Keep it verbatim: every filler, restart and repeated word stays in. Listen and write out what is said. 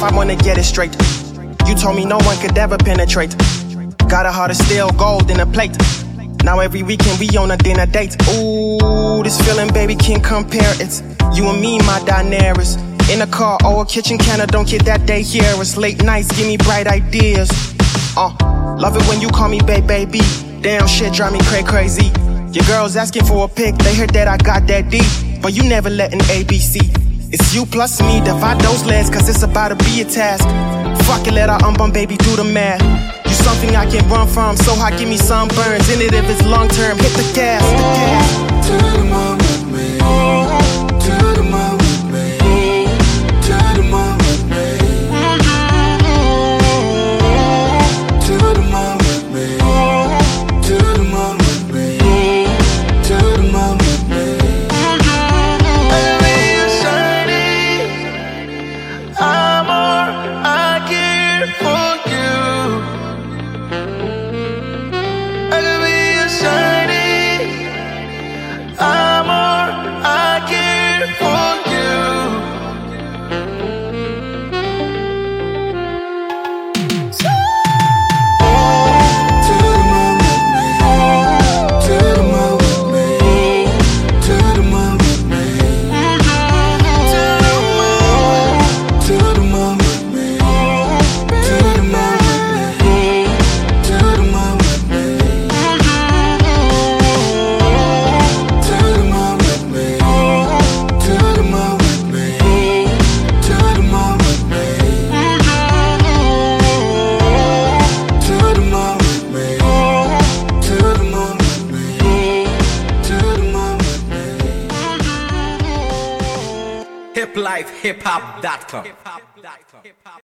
I wanna get it straight. You told me no one could ever penetrate. Got a heart of steel, gold in a plate. Now every weekend we on a dinner date. Ooh, this feeling, baby, can't compare. It's you and me, my Daenerys. In a car or a kitchen counter, don't get that day here. It's late nights, give me bright ideas. Uh, love it when you call me babe, baby. Damn, shit drive me cray crazy. Your girls asking for a pic, they heard that I got that D. But you never letting A B C. It's you plus me, divide those legs, cause it's about to be a task. Fuck it, let our unborn baby do the math. You something I can run from, so hot, give me sunburns. In it if it's long term, hit the gas, the gas. To the moon with me, to the moon with me, to the moon with me, to the moon with me, to the moon with me, to the moon with me. I be a shining armor, I care for you. I could be a shining armor, I care for you. To the moon with me, to the moon with me, to the moon with me, to the moon, to the moon with me, to the moon with me, to the moon with me, to the moon with me, to the moon with me, to the moon with me, to the moon with me, to the moon with me, to the moon with me. hip life hip hop dot com